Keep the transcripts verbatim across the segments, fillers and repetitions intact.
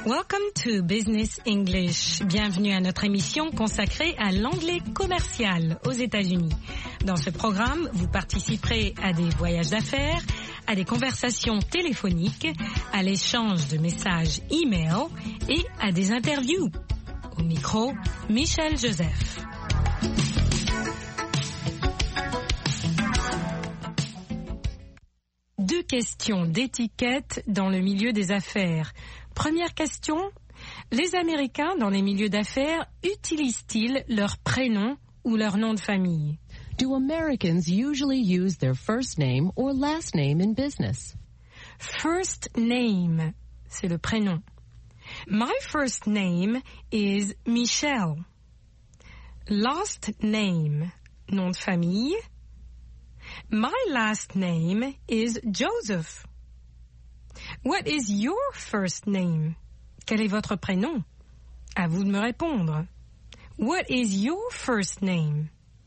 Welcome to Business English. Bienvenue à notre émission consacrée à l'anglais commercial aux États-Unis. Dans ce programme, vous participerez à des voyages d'affaires, à des conversations téléphoniques, à l'échange de messages e-mail et à des interviews. Au micro, Michel Joseph. Deux questions d'étiquette dans le milieu des affaires. Première question, les Américains dans les milieux d'affaires utilisent-ils leur prénom ou leur nom de famille? Do Americans usually use their first name or last name in business? First name, c'est le prénom. My first name is Michelle. Last name, nom de famille. My last name is Joseph. What is your first name? Quel est votre prénom? À vous de me répondre. What is your first name?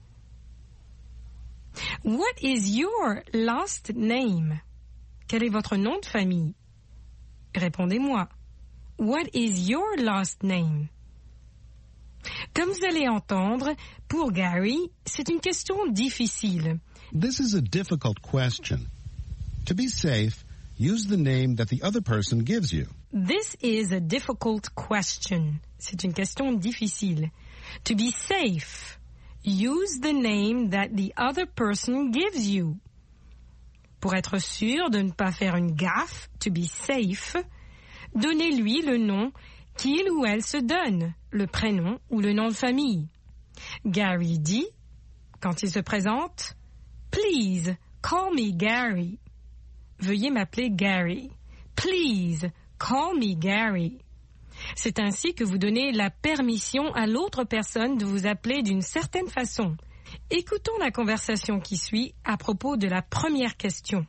What is your last name? Quel est votre nom de famille? Répondez-moi. What is your last name? Comme vous allez entendre, pour Gary, c'est une question difficile. This is a difficult question. To be safe, use the name that the other person gives you. This is a difficult question. C'est une question difficile. To be safe, use the name that the other person gives you. Pour être sûr de ne pas faire une gaffe, to be safe, donnez-lui le nom qu'il ou elle se donne, le prénom ou le nom de famille. Gary dit, quand il se présente, Please, call me Gary. Veuillez m'appeler Gary. Please, call me Gary. C'est ainsi que vous donnez la permission à l'autre personne de vous appeler d'une certaine façon. Écoutons la conversation qui suit à propos de la première question.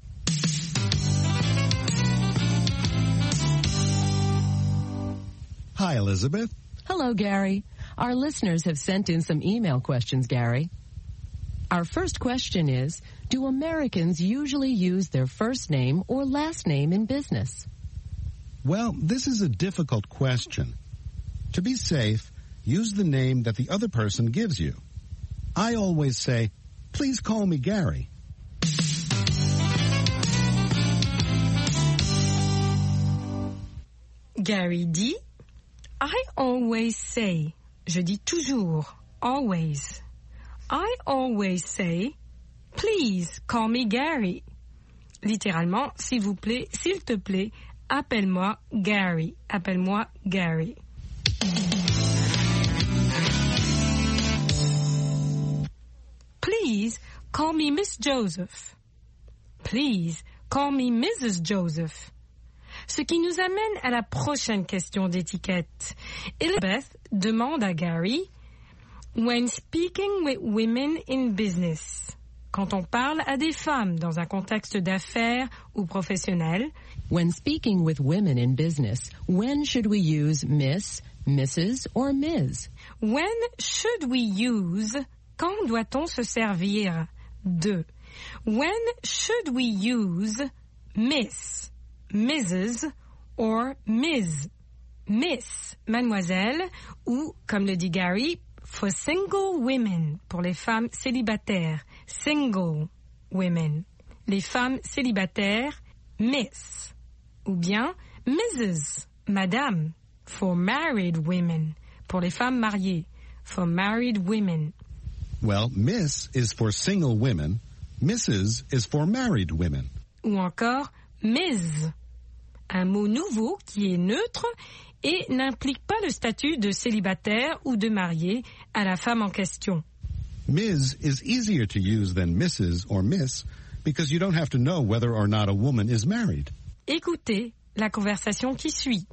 Hi, Elizabeth. Hello, Gary. Our listeners have sent in some email questions, Gary. Our first question is, do Americans usually use their first name or last name in business? Well, this is a difficult question. To be safe, use the name that the other person gives you. I always say, please call me Gary. Gary dit, I always say, je dis toujours, always. I always say, please call me Gary. Littéralement, s'il vous plaît, s'il te plaît, appelle-moi Gary. Appelle-moi Gary. Please call me Miss Joseph. Please call me Missus Joseph. Ce qui nous amène à la prochaine question d'étiquette. Elizabeth demande à Gary, when speaking with women in business, quand on parle à des femmes dans un contexte d'affaires ou professionnel, when speaking with women in business, when should we use Miss, Missus or Miz? When should we use, quand doit-on se servir de? When should we use Miss, Missus or Miz? Miss, mademoiselle, ou, comme le dit Gary, for single women, pour les femmes célibataires, single women. Les femmes célibataires, Miss. Ou bien Missus, madame, for married women, pour les femmes mariées, for married women. Well, Miss is for single women, Missus is for married women. Ou encore Miz, un mot nouveau qui est neutre et n'implique pas le statut de célibataire ou de marié à la femme en question. Miz is easier to use than Missus or Miss because you don't have to know whether or not a woman is married. Écoutez la conversation qui suit.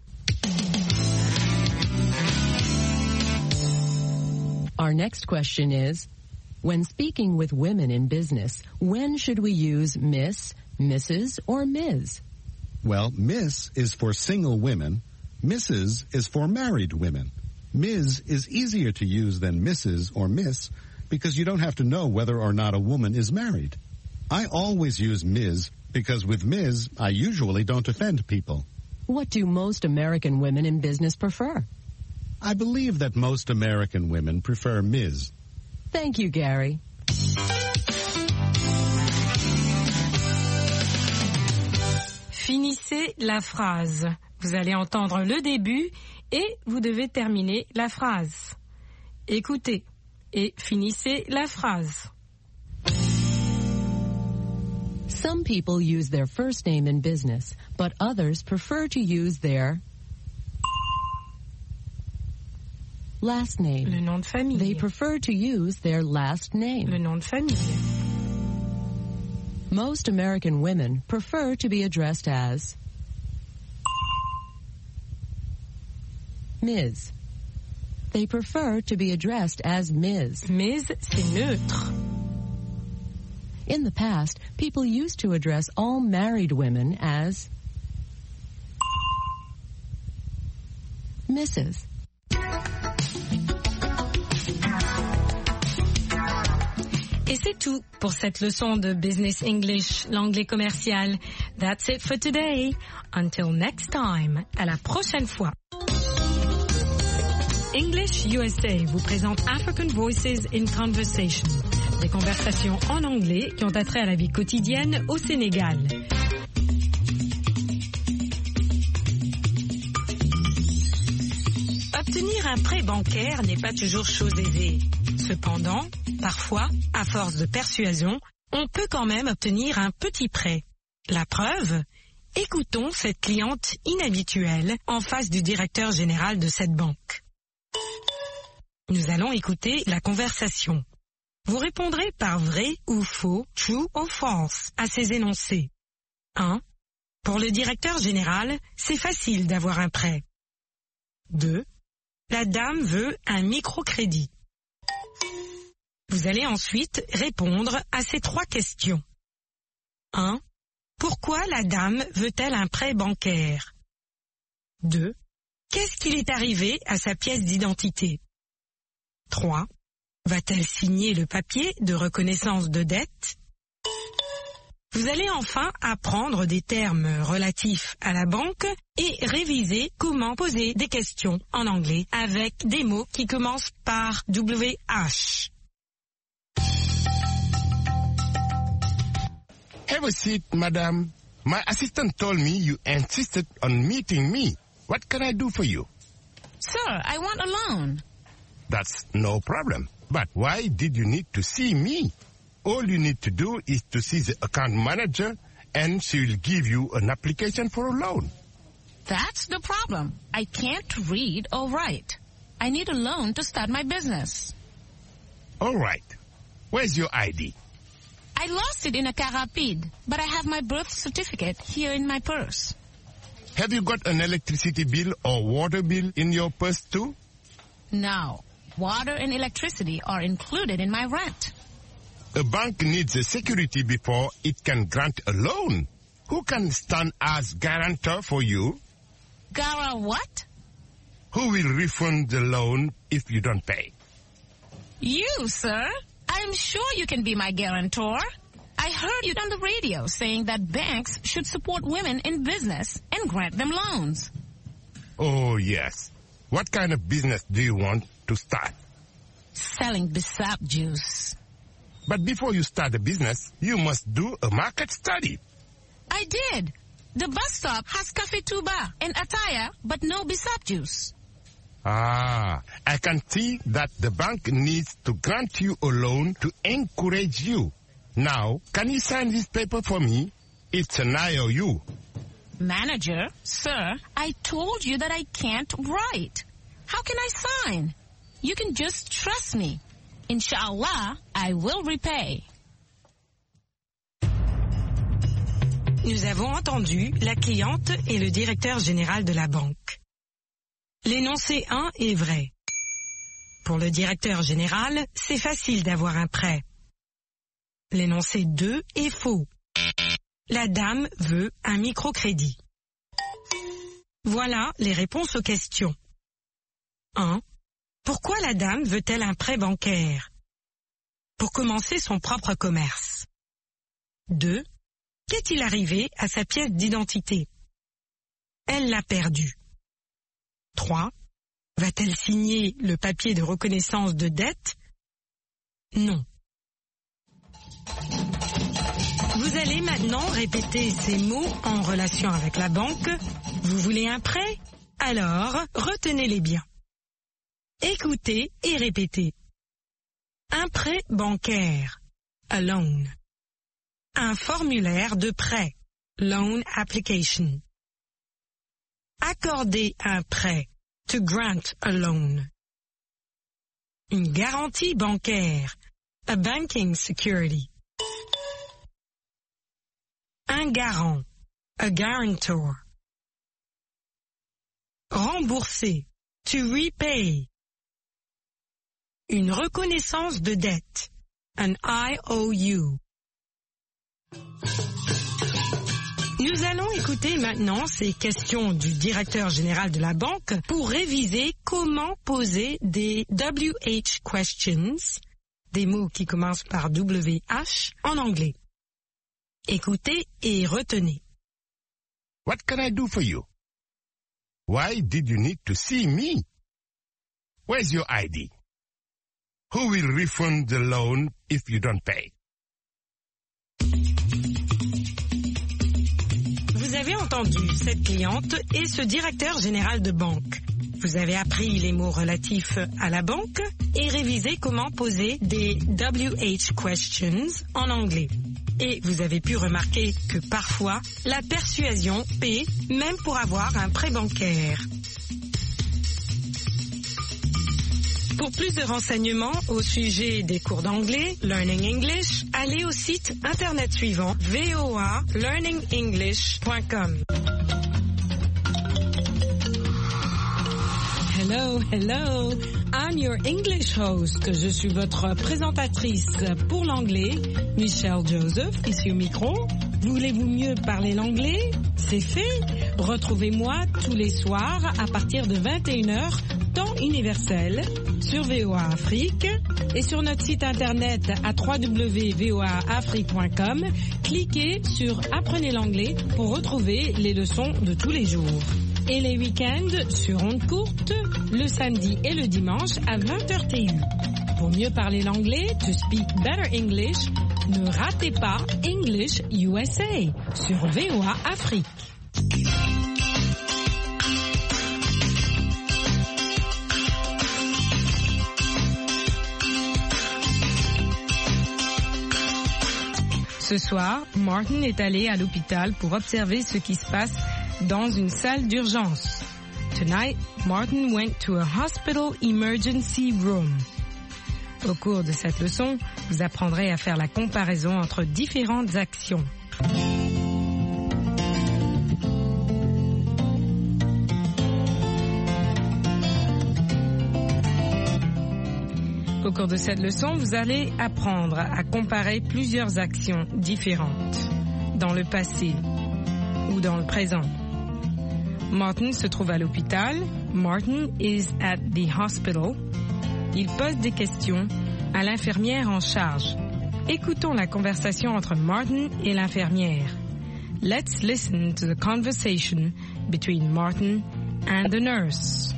Our next question is, when speaking with women in business, when should we use Miss, Missus or Miz? Well, Miss is for single women, Missus is for married women. Miz is easier to use than Missus or Miss because you don't have to know whether or not a woman is married. I always use Miz because with Miz, I usually don't offend people. What do most American women in business prefer? I believe that most American women prefer Miz Thank you, Gary. Finissez la phrase. Vous allez entendre le début et vous devez terminer la phrase. Écoutez et finissez la phrase. Some people use their first name in business, but others prefer to use their last name. Le nom de famille. They prefer to use their last name. Le nom de famille. Most American women prefer to be addressed as Miz They prefer to be addressed as Miz Miz, c'est neutre. In the past, people used to address all married women as Missus Et c'est tout pour cette leçon de Business English, l'anglais commercial. That's it for today. Until next time. À la prochaine fois. English U S A vous présente African Voices in Conversation. Des conversations en anglais qui ont attrait à la vie quotidienne au Sénégal. Obtenir un prêt bancaire n'est pas toujours chose aisée. Cependant, parfois, à force de persuasion, on peut quand même obtenir un petit prêt. La preuve ? Écoutons cette cliente inhabituelle en face du directeur général de cette banque. Nous allons écouter la conversation. Vous répondrez par vrai ou faux, true or false, à ces énoncés. un. Pour le directeur général, c'est facile d'avoir un prêt. deux. La dame veut un microcrédit. Vous allez ensuite répondre à ces trois questions. un. Pourquoi la dame veut-elle un prêt bancaire? deux. Qu'est-ce qu'il est arrivé à sa pièce d'identité? trois. Va-t-elle signer le papier de reconnaissance de dette? Vous allez enfin apprendre des termes relatifs à la banque et réviser comment poser des questions en anglais avec des mots qui commencent par W H. Have a seat, madam. My assistant told me you insisted on meeting me. What can I do for you? Sir, I want a loan. That's no problem. But why did you need to see me? All you need to do is to see the account manager and she will give you an application for a loan. That's the problem. I can't read or write. I need a loan to start my business. All right. Where's your I D? I lost it in a car rapide, but I have my birth certificate here in my purse. Have you got an electricity bill or water bill in your purse too? No. Water and electricity are included in my rent. A bank needs a security before it can grant a loan. Who can stand as guarantor for you? Gara what? Who will refund the loan if you don't pay? You, sir. I'm sure you can be my guarantor. I heard you on the radio saying that banks should support women in business and grant them loans. Oh, yes. What kind of business do you want to start? Selling Bissap juice. But before you start a business, you must do a market study. I did. The bus stop has Cafe Tuba and Ataya, but no Bissap juice. Ah, I can see that the bank needs to grant you a loan to encourage you. Now, can you sign this paper for me? It's an I O U. Manager, sir, I told you that I can't write. How can I sign? You can just trust me. Inshallah, I will repay. Nous avons entendu la cliente et le directeur général de la banque. L'énoncé un est vrai. Pour le directeur général, c'est facile d'avoir un prêt. L'énoncé deux est faux. La dame veut un microcrédit. Voilà les réponses aux questions. un. Pourquoi la dame veut-elle un prêt bancaire? Pour commencer son propre commerce. deux. Qu'est-il arrivé à sa pièce d'identité? Elle l'a perdu. trois. Va-t-elle signer le papier de reconnaissance de dette? Non. Vous allez maintenant répéter ces mots en relation avec la banque. Vous voulez un prêt? Alors, retenez-les bien. Écoutez et répétez. Un prêt bancaire, a loan. Un formulaire de prêt, loan application. Accorder un prêt, to grant a loan. Une garantie bancaire, a banking security. Un garant, a guarantor. Rembourser, to repay. Une reconnaissance de dette, an I O U. Nous allons écouter maintenant ces questions du directeur général de la banque pour réviser comment poser des W H questions, des mots qui commencent par W H, en anglais. Écoutez et retenez. What can I do for you? Why did you need to see me? Where's your I D? Who will refund the loan if you don't pay? Vous avez entendu cette cliente et ce directeur général de banque. Vous avez appris les mots relatifs à la banque et révisé comment poser des W H questions en anglais. Et vous avez pu remarquer que parfois, la persuasion paie même pour avoir un prêt bancaire. Pour plus de renseignements au sujet des cours d'anglais, Learning English, allez au site internet suivant v o a learning english point com. Hello, hello. I'm your English host. Je suis votre présentatrice pour l'anglais, Michelle Joseph, ici au micro. Voulez-vous mieux parler l'anglais? C'est fait. Retrouvez-moi tous les soirs à partir de vingt et une heures, temps universel, sur V O A Afrique et sur notre site internet à w w w point v o a afrique point com. Cliquez sur Apprenez l'anglais pour retrouver les leçons de tous les jours. Et les week-ends sur ondes courtes, le samedi et le dimanche à vingt heures T U. Pour mieux parler l'anglais, to speak better English, ne ratez pas English U S A sur V O A Afrique. Ce soir, Martin est allé à l'hôpital pour observer ce qui se passe dans une salle d'urgence. Tonight, Martin went to a hospital emergency room. Au cours de cette leçon, vous apprendrez à faire la comparaison entre différentes actions. Au cours de cette leçon, vous allez apprendre à comparer plusieurs actions différentes dans le passé ou dans le présent. Martin se trouve à l'hôpital. Martin is at the hospital. Il pose des questions à l'infirmière en charge. Écoutons la conversation entre Martin et l'infirmière. Let's listen to the conversation between Martin and the nurse.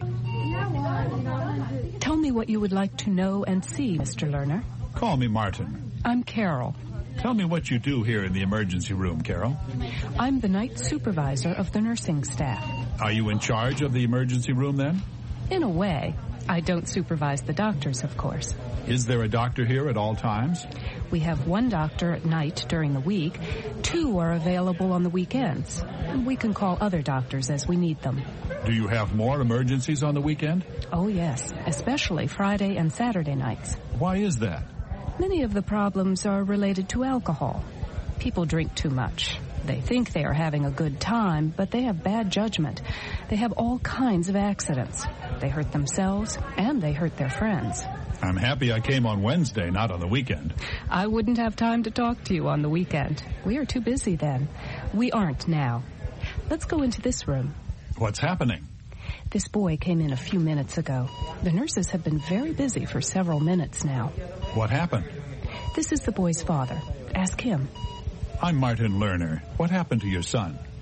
Tell me what you would like to know and see, Mister Lerner. Call me Martin. I'm Carol. Tell me what you do here in the emergency room, Carol. I'm the night supervisor of the nursing staff. Are you in charge of the emergency room then? In a way. I don't supervise the doctors, of course. Is there a doctor here at all times? We have one doctor at night during the week. Two are available on the weekends. We can call other doctors as we need them. Do you have more emergencies on the weekend? Oh, yes, especially Friday and Saturday nights. Why is that? Many of the problems are related to alcohol. People drink too much. They think they are having a good time, but they have bad judgment. They have all kinds of accidents. They hurt themselves, and they hurt their friends. I'm happy I came on Wednesday, not on the weekend. I wouldn't have time to talk to you on the weekend. We are too busy then. We aren't now. Let's go into this room. What's happening? This boy came in a few minutes ago. The nurses have been very busy for several minutes now. What happened? This is the boy's father. Ask him. I'm Martin Lerner. What happened to your son?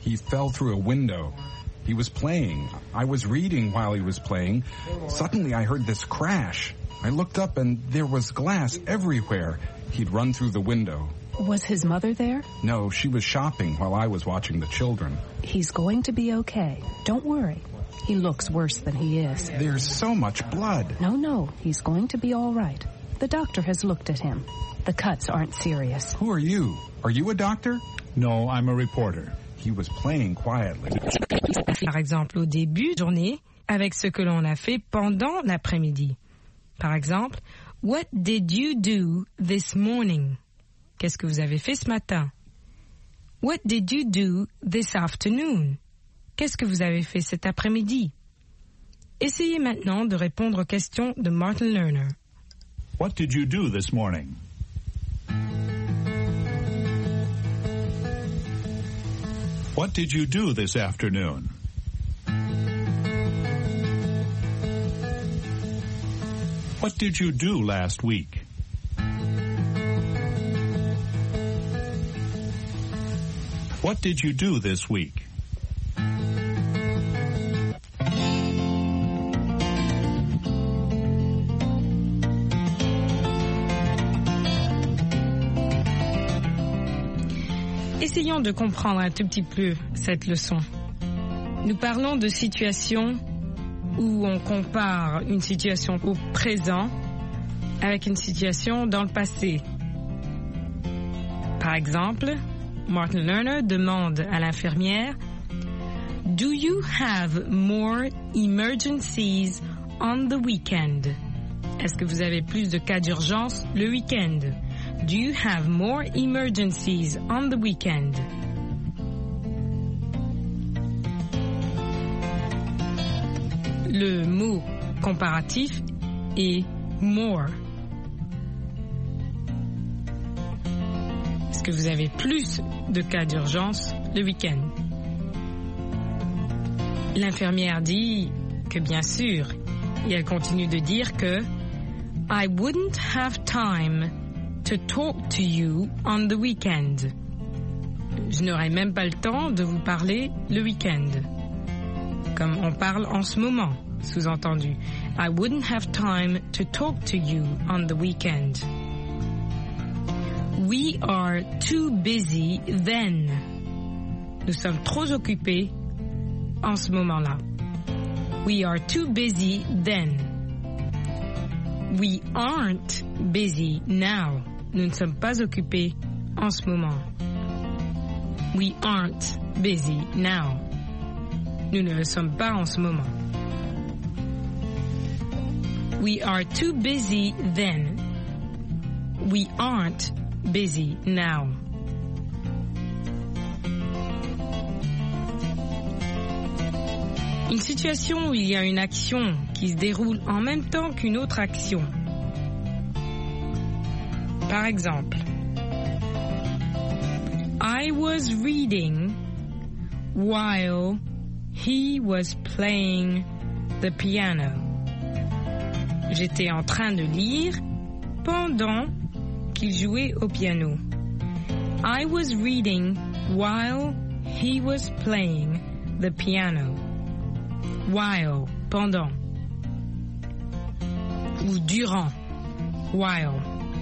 He fell through a window. He was playing. I was reading while he was playing. Suddenly I heard this crash. I looked up and there was glass everywhere. He'd run through the window. Was his mother there? No, she was shopping while I was watching the children. He's going to be okay. Don't worry. He looks worse than he is. There's so much blood. No, no. He's going to be all right. The doctor has looked at him. The cuts aren't serious. Who are you? Are you a doctor? No, I'm a reporter. He was playing quietly. Par exemple, au début de journée, avec ce que l'on a fait pendant l'après-midi. Par exemple, what did you do this morning? Qu'est-ce que vous avez fait ce matin? What did you do this afternoon? Qu'est-ce que vous avez fait cet après-midi? Essayez maintenant de répondre aux questions de Martin Lerner. What did you do this morning? What did you do this afternoon? What did you do last week? What did you do this week? Essayons de comprendre un tout petit peu cette leçon. Nous parlons de situations où on compare une situation au présent avec une situation dans le passé. Par exemple, Martin Lerner demande à l'infirmière « Do you have more emergencies on the weekend? » Est-ce que vous avez plus de cas d'urgence le week-end? Do you have more emergencies on the weekend? Le mot comparatif est more. Est-ce que vous avez plus de cas d'urgence le week-end? L'infirmière dit que bien sûr, et elle continue de dire que I wouldn't have time to talk to you on the weekend. Je n'aurai même pas le temps de vous parler le week-end. Comme on parle en ce moment, sous-entendu. I wouldn't have time to talk to you on the weekend. We are too busy then. Nous sommes trop occupés en ce moment-là. We are too busy then. We aren't busy now. Nous ne sommes pas occupés en ce moment. We aren't busy now. Nous ne le sommes pas en ce moment. We are too busy then. We aren't busy now. Une situation où il y a une action qui se déroule en même temps qu'une autre action. Par exemple, I was reading while he was playing the piano. J'étais en train de lire pendant qu'il jouait au piano. I was reading while he was playing the piano. While, pendant. Ou durant. While.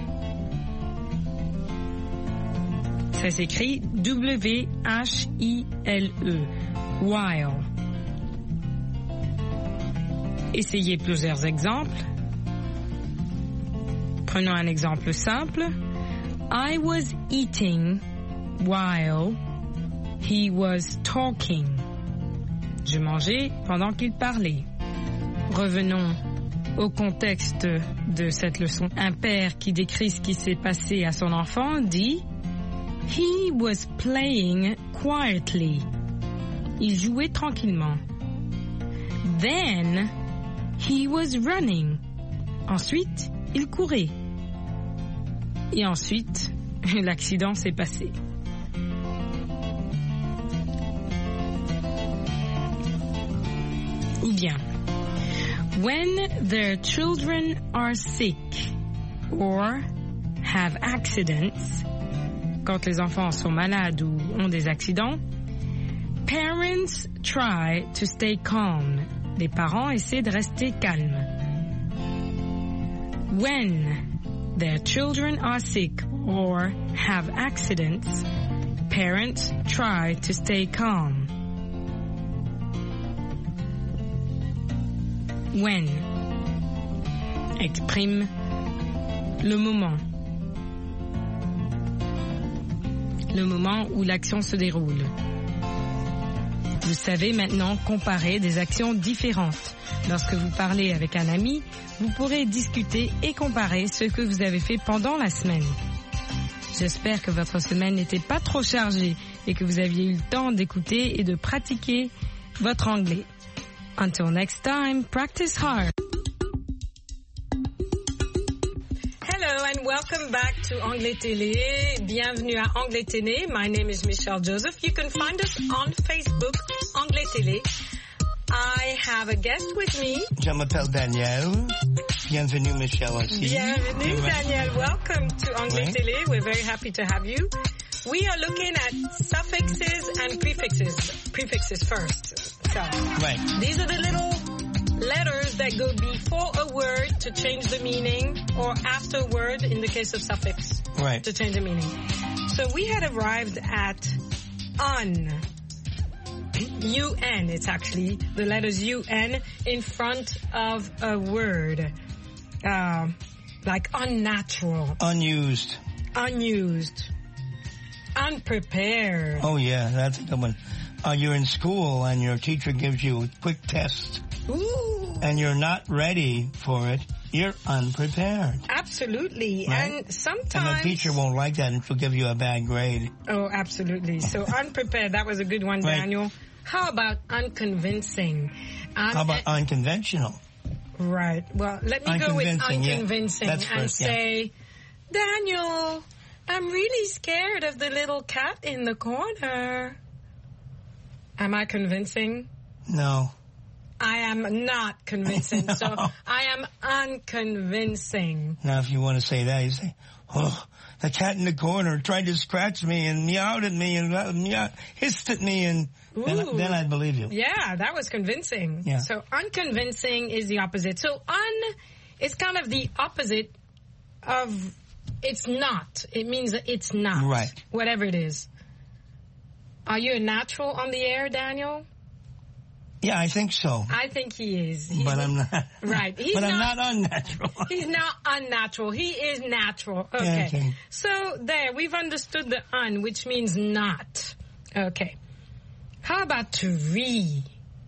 Ça s'écrit W H I L E. While. Essayez plusieurs exemples. Prenons un exemple simple. I was eating while he was talking. Je mangeais pendant qu'il parlait. Revenons au contexte de cette leçon. Un père qui décrit ce qui s'est passé à son enfant dit « He was playing quietly ». Il jouait tranquillement. « Then, he was running ». Ensuite, il courait. Et ensuite, l'accident s'est passé. Ou bien, when their children are sick or have accidents, quand les enfants sont malades ou ont des accidents, Parents try to stay calm. Les parents essaient de rester calmes. When their children are sick or have accidents, parents try to stay calm. When exprime le moment. Le moment où l'action se déroule. Vous savez maintenant comparer des actions différentes. Lorsque vous parlez avec un ami, vous pourrez discuter et comparer ce que vous avez fait pendant la semaine. J'espère que votre semaine n'était pas trop chargée et que vous aviez eu le temps d'écouter et de pratiquer votre anglais. Until next time, practice hard. Hello and welcome back to Anglais Télé. Bienvenue à Anglais Télé. My name is Michelle Joseph. You can find us on Facebook, Anglais Télé. I have a guest with me. Je m'appelle Daniel. Bienvenue, Michelle, aussi. Bienvenue, Daniel. Welcome to Anglais Oui. Télé. We're very happy to have you. We are looking at suffixes and prefixes. Prefixes first. So, Right. these are the little letters that go before a word to change the meaning, or after a word in the case of suffix Right. to change the meaning. So we had arrived at un. U N, it's actually the letters U N in front of a word. Uh, like unnatural, Unused. unused, unprepared. Oh, yeah, that's a good one. Uh, you're in school and your teacher gives you a quick test Ooh, and you're not ready for it. You're unprepared. absolutely. Right. And sometimes... And the teacher won't like that and she'll give you a bad grade. Oh, absolutely. So unprepared, that was a good one, Right. Daniel. How about unconvincing? Un- How about unconventional? Right. Well, let me go with Unconvincing, yeah. unconvincing That's and first, yeah. say, Daniel, I'm really scared of the little cat in the corner. Am I convincing? No. I am not convincing. So No. I am unconvincing. Now, if you want to say that, you say, oh, the cat in the corner tried to scratch me and meowed at me and uh, meow, hissed at me, and then, Ooh. then I'd believe you. Yeah, that was convincing. Yeah. So unconvincing is the opposite. So un is kind of the opposite of it's not. It means that it's not. Right. Whatever it is. Are you a natural on the air, Daniel? Yeah, I think so. I think he is. He's But I'm not. Right. He's but I'm not- not unnatural. He's not unnatural. He is natural. Okay. Okay. So there, we've understood the un, which means not. Okay. How about to re?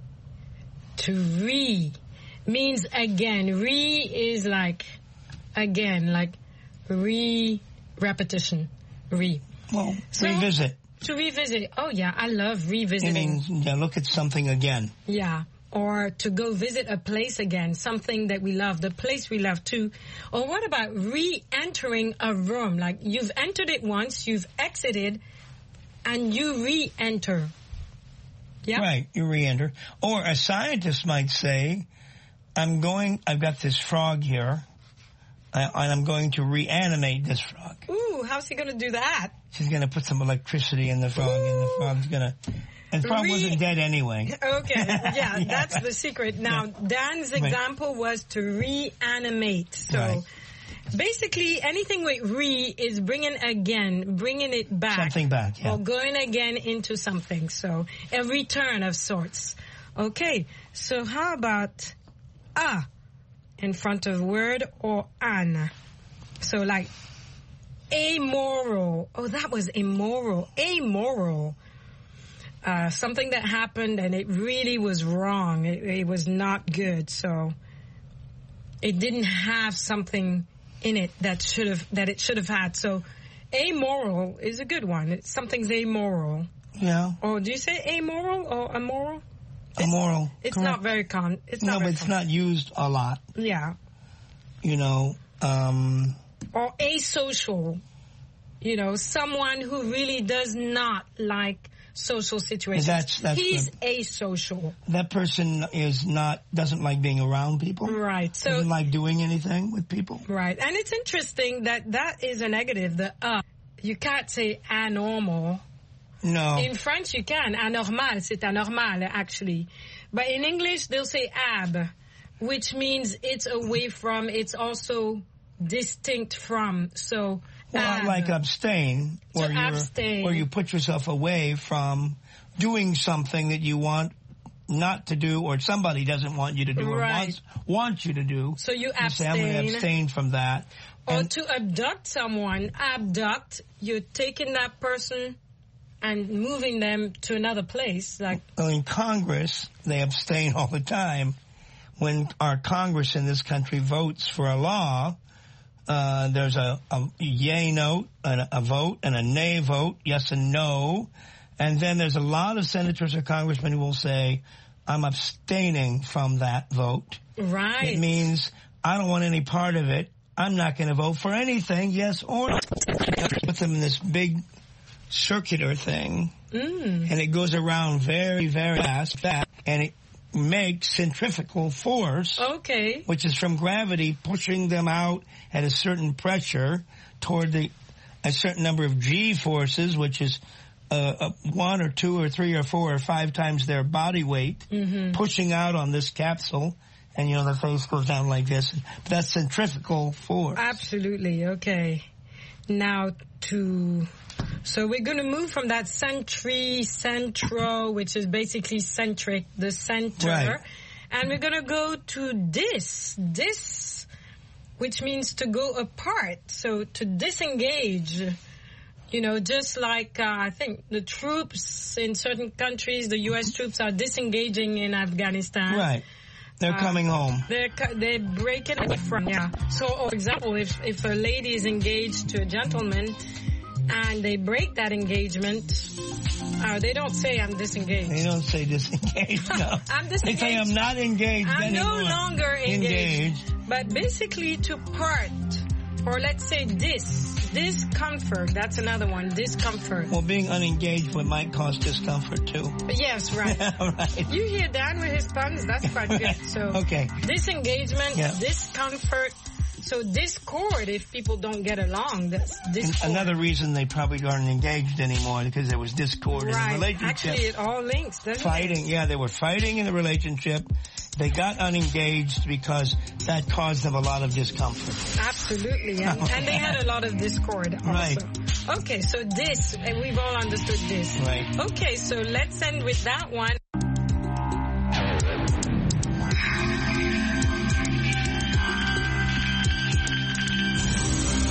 To re means again. Re is like again, like re repetition. Re. Well, So- revisit. To revisit. Oh yeah, I love I revisiting. mean, yeah, look at something again. Yeah. Or to go visit a place again, something that we love, the place we love too. Or what about re-entering a room? Like you've entered it once, you've exited, and you re-enter. Yeah. Right, you re-enter. Or a scientist might say, I'm going, I've got this frog here, uh, and I'm going to reanimate this frog. Ooh, how's he going to do that? She's going to put some electricity in the frog, and the frog's going to... And the frog Re- wasn't dead anyway. Okay, yeah, Yeah. that's the secret. Now, Dan's Right. example was to reanimate. So, Right. basically, anything with re is bringing again, bringing it back. Something back, yeah. Or going again into something. So, a return of sorts. Okay, so how about a in front of word or an? So, like, amoral. Oh, that was immoral. Amoral. Uh, something that happened and it really was wrong. It, it was not good. So it didn't have something in it that should have that it should have had. So amoral is a good one. It's something's amoral. Yeah. Or do you say amoral or immoral? Immoral. It's correct. not very con. It's No, not but very it's con- not used a lot. Yeah. You know, um... Or asocial. You know, someone who really does not like social situations. That's- that's He's good. asocial. that person is not, doesn't like being around people. Right. So Doesn't like doing anything with people. Right. And it's interesting that that is a negative, the uh. You can't say anormal. No. In French, you can. Anormal, c'est anormal, actually. But in English, they'll say ab, which means it's away from, it's also distinct from. So, well, ab. like abstain, where, So you're, abstain. where you put yourself away from doing something that you want not to do, or somebody doesn't want you to do, or Right. wants, wants you to do. So you You say, I'm going to abstain. abstain from that. Or And- to abduct someone, abduct, you're taking that person and moving them to another place. Like, Well, in Congress, they abstain all the time. When our Congress in this country votes for a law, uh, there's a, a yay note, and a, a vote, and a nay vote, yes and no. And then there's a lot of senators or congressmen who will say, I'm abstaining from that vote. right. It means I don't want any part of it. I'm not going to vote for anything, yes or no. Put them in this big circular thing, Mm. and it goes around very, very fast, fast, and it makes centrifugal force, Okay. which is from gravity pushing them out at a certain pressure toward the a certain number of G forces, which is uh, uh, one or two or three or four or five times their body weight, Mm-hmm. pushing out on this capsule, and you know the face goes down like this. But that's centrifugal force. Absolutely. Okay. Now to, so we're going to move from that centri, centro, which is basically centric, the center. Right. And we're going to go to dis, dis, which means to go apart. So to disengage, you know, just like uh, I think the troops in certain countries, the U S troops are disengaging in Afghanistan. Right. They're Uh, coming home. They're cu- they're breaking away from, yeah. So, for example, if if a lady is engaged to a gentleman and they break that engagement, uh, they don't say I'm disengaged. They don't say disengaged, no. I'm They say disengaged. I'm not engaged I'm no anymore. longer engaged. Engaged. But basically to part, or let's say dis, discomfort, that's another one, discomfort. Well, being unengaged would might cause discomfort too. Yes, right. Right. You hear Dan with his puns, that's quite good. So Okay. disengagement, Yeah. discomfort. So discord, if people don't get along, that's discord. Another reason they probably aren't engaged anymore because there was discord in the Right. relationship. Actually, it all links, doesn't Fighting, it? yeah, they were fighting in the relationship. They got unengaged because that caused them a lot of discomfort. Absolutely. And, and they had a lot of discord also. Right. Okay, so this, and we've all understood this. Right. Okay, so let's end with that one.